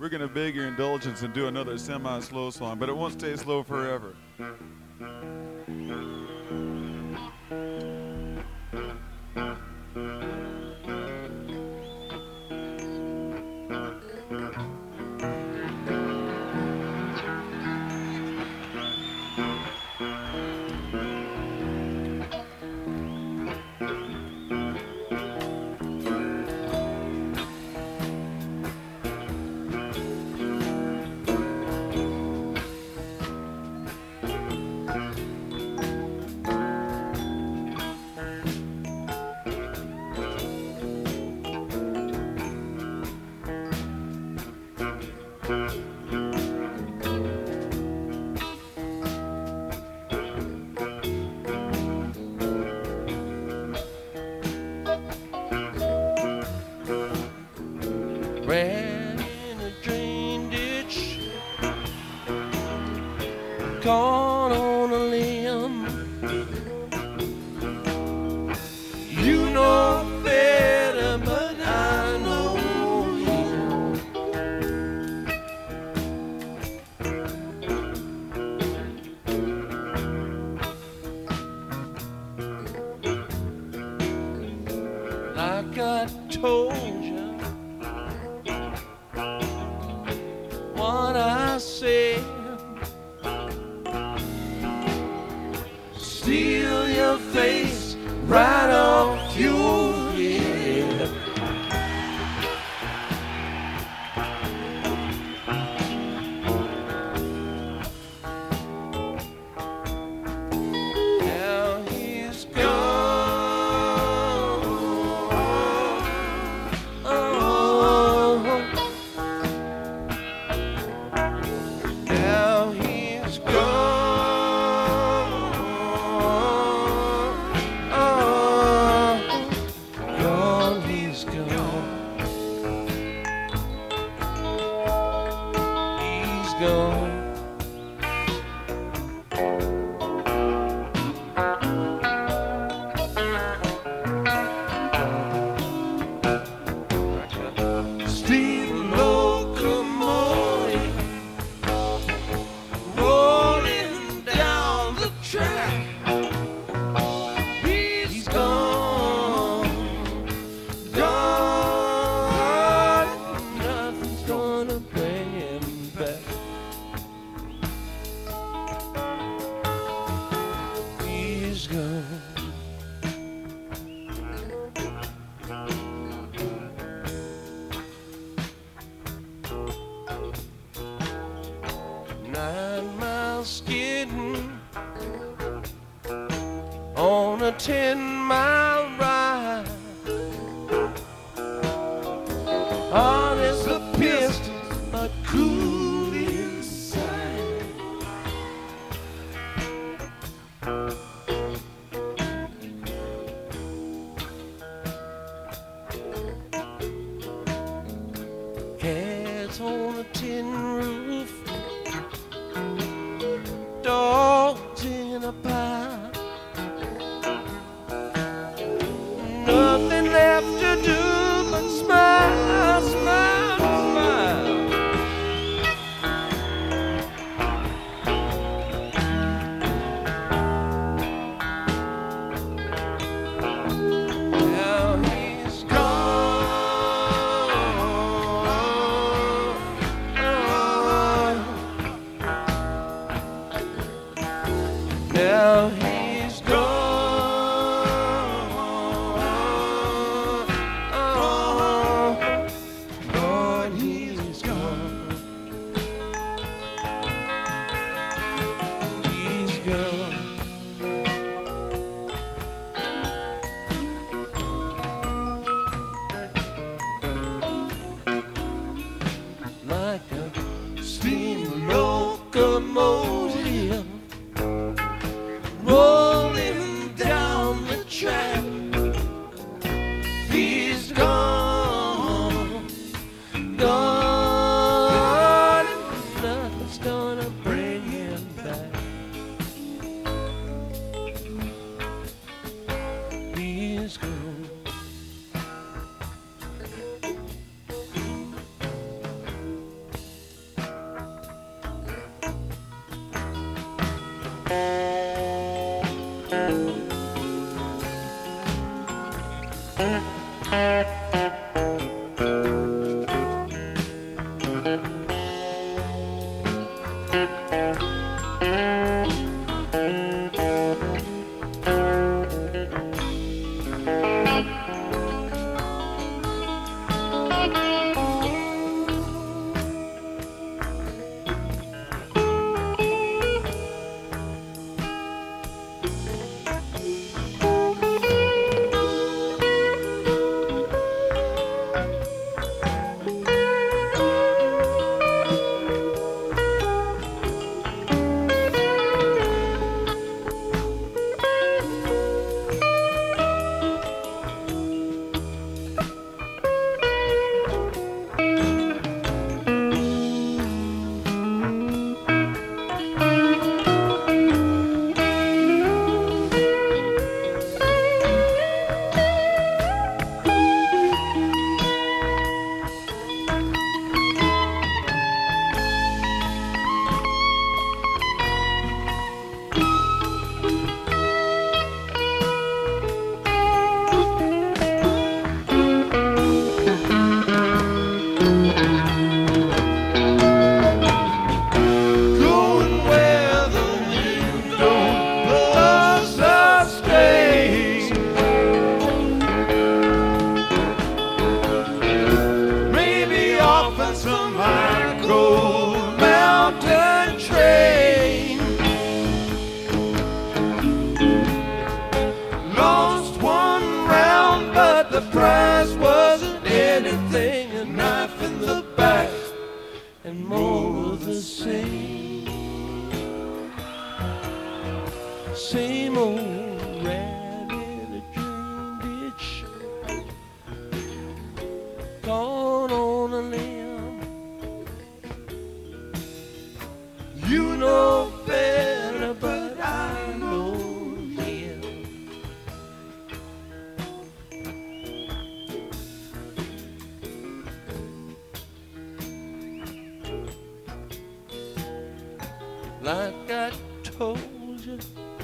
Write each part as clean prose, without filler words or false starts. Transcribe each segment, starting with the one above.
we're going to beg your indulgence and do another semi-slow song, but it won't stay slow forever. Ran in a drain ditch, caught on a limb. You know better, but I know him. Like I told you what I said, steal your face right off your head. Now he's gone. Now he's gone. Gone, he's gone. He's gone. Steam locomotive rolling down the track. He's gone, gone. Nothing's gonna bring him back. He's gone. Skidding on a 10-mile ride. Honest a pistol, but cool inside. Cats on a tin roof, dogs in a pile. Nothing left to do but smile, smile, smile. Now he's gone. Now he's gone. Lord, he's gone. He's gone. Like a steam locomotive. Whoa. Same old rat in a drain ditch, gone on a limb. You know better, but I know him. Like I told you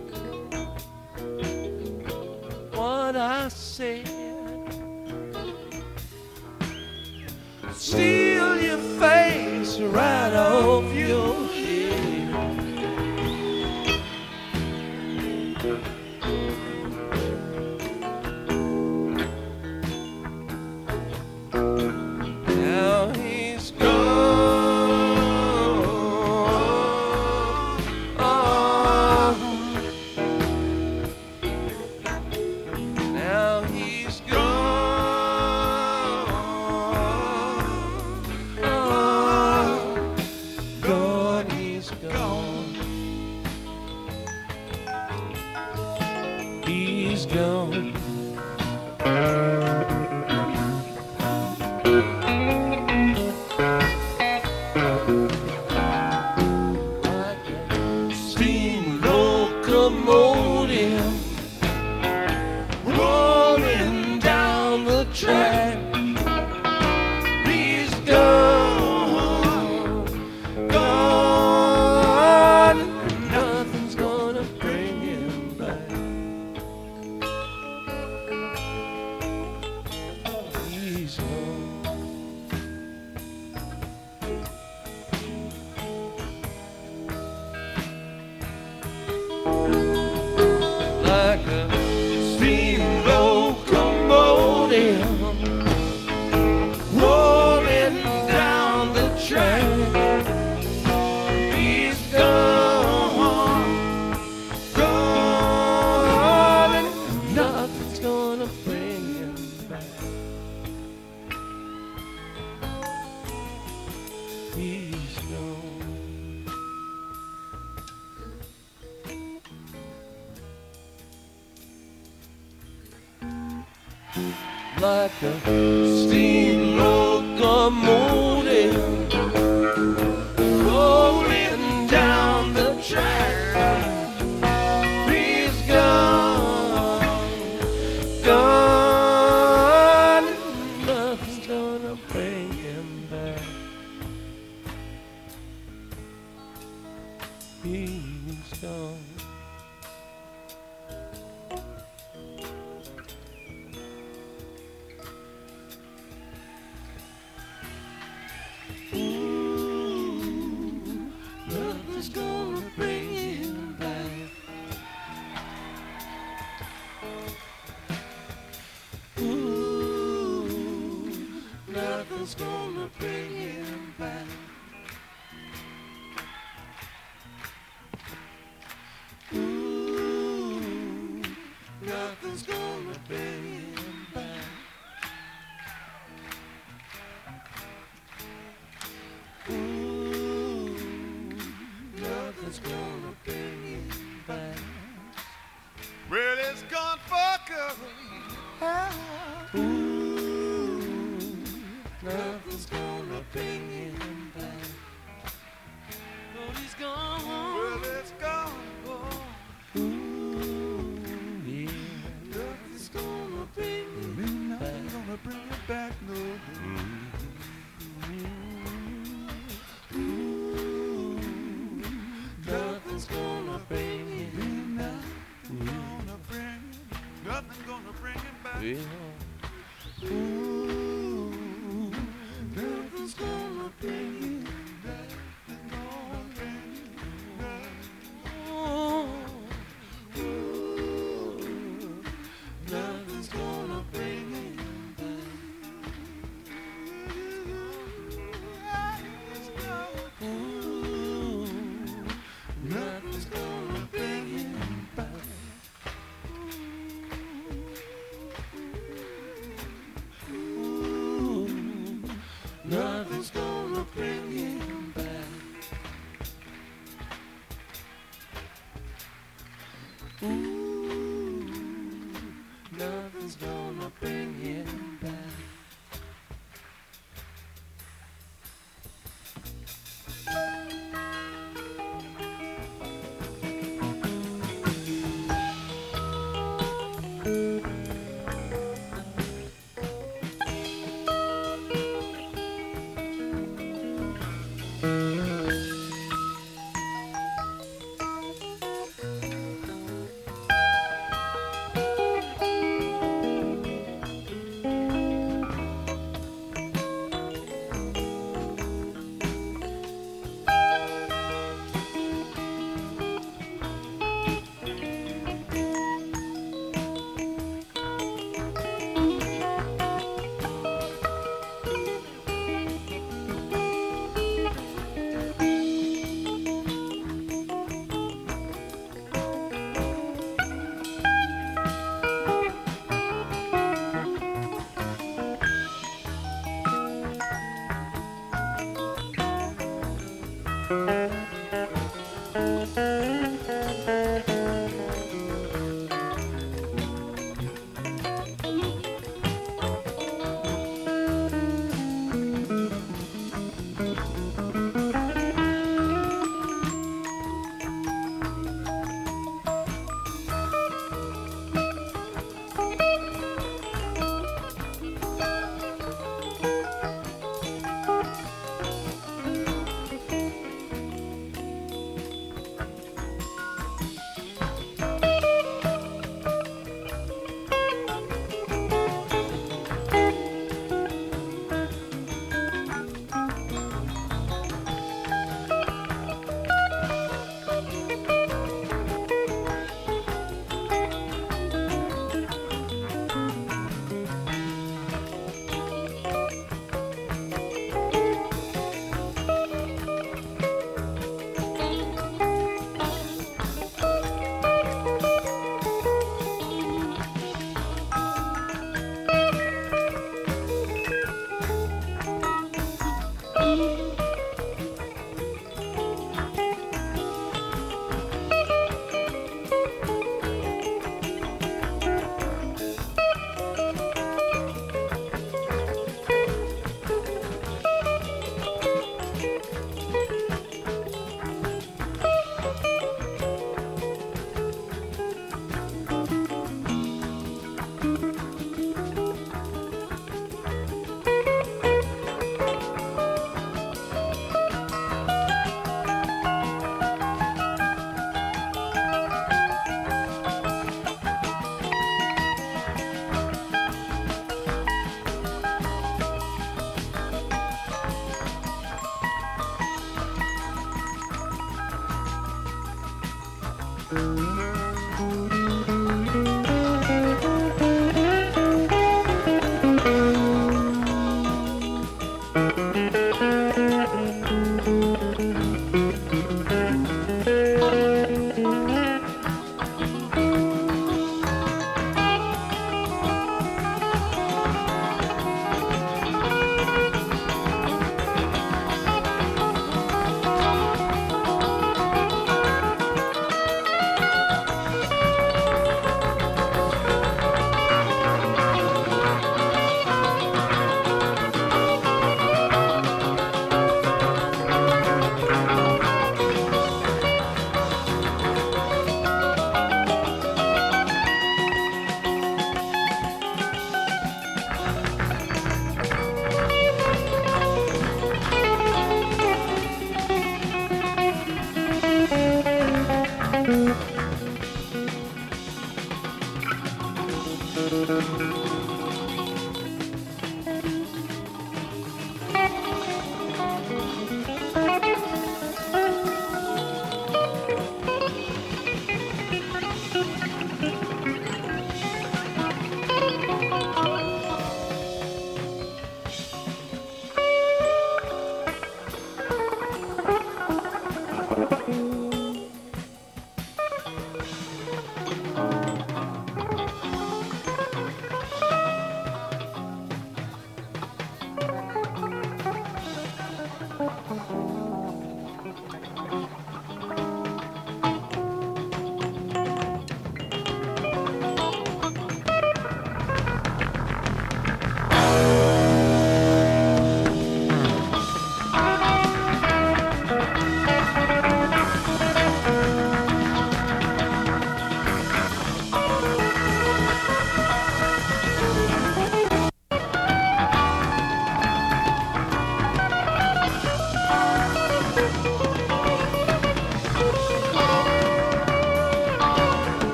what I said, steal your face right off your head. Now he's gone. Now he's gone. Gone, he's gone. He's gone. Like a steam locomotive rolling down the track. He's gone, gone. Nothing's gonna bring him back. He's gone. Like a steam locomotive rolling down the track. He's gone, gone, and nothing's gonna bring him back. He's gone. Like a steam locomotive rolling down the track. He's gone, gone. Nothing's gonna bring him back. He's gone. Nothing's gonna bring him back. Ooh, nothing's gonna bring him back. Ooh, nothing's gonna bring him back. Ooh, nothing's gonna bring him back. Well, it's gone for good. Ooh, nothing's gonna bring him back. Oh, he's gone. Well, it's gone for. Ooh, yeah, nothing's gonna bring him back. Nothing's gonna bring it back, no. Ooh, nothing's gonna bring him back. Gonna bring it. Nothing's gonna bring it back. Ooh, nothing's gonna bring him back. Ooh, nothing's gonna bring him back. Ooh, nothing's gonna bring him back. Ooh, nothing's gonna bring him back.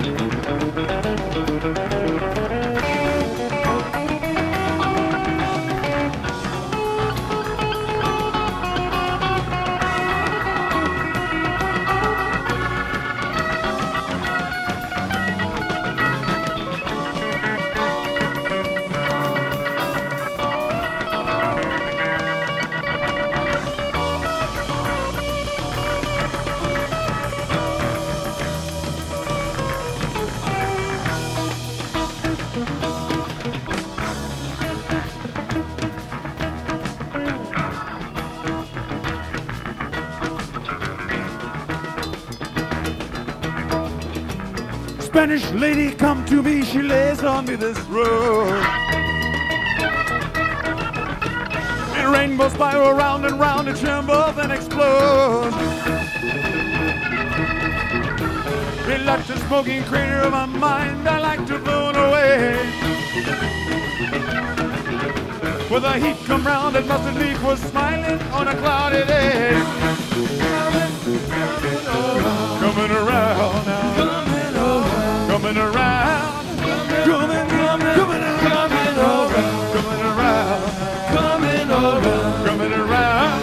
Spanish lady come to me, she lays on me this road. And rainbows spiral round and round and tremble then explode. They like the smoking crater of my mind, I like to burn away. When the heat come round and mustard leaf was smiling on a cloudy day. Coming around now. Coming around, coming around, coming around, coming around.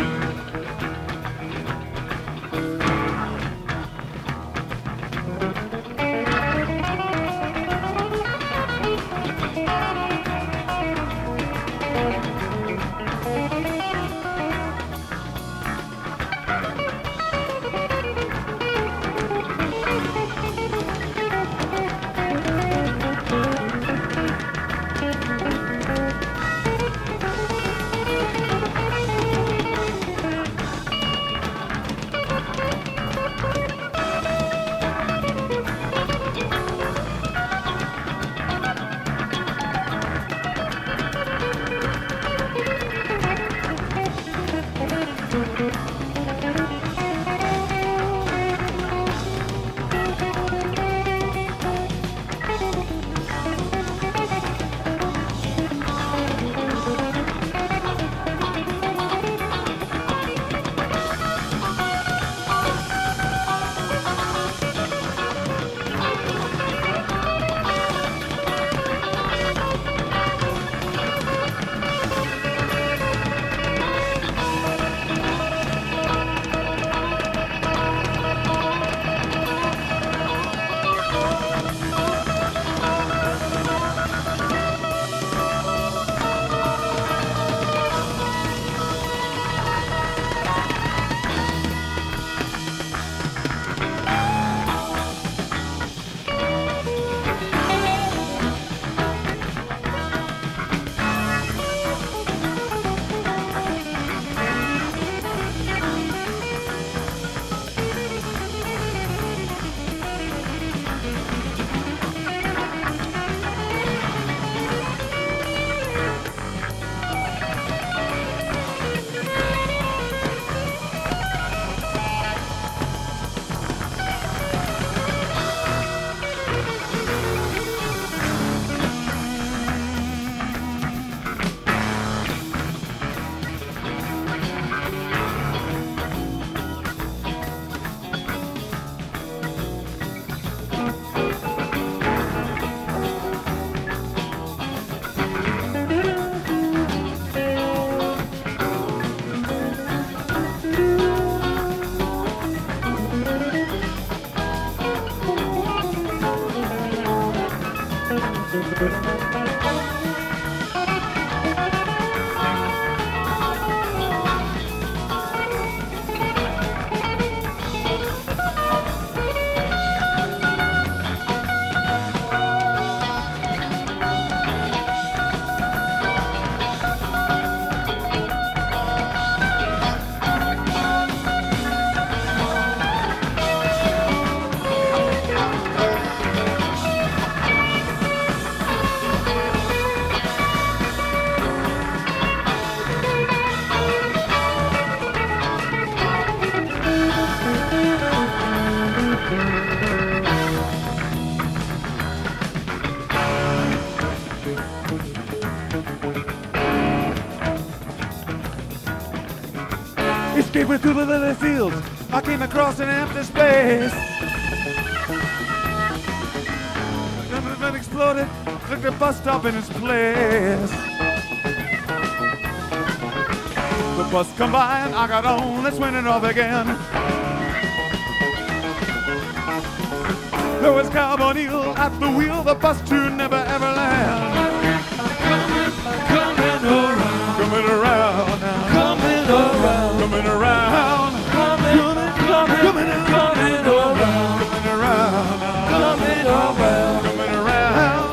Escaping through the lily fields, I came across an empty space. exploded, took the bus stop in its place. The bus come by and I got on, let's win it off again. There was Cowboy Neal at the wheel, the bus to never ever land. Coming around. Coming around now. Coming around. Coming around. Coming around. Coming around. Coming around now. Coming around. Coming around.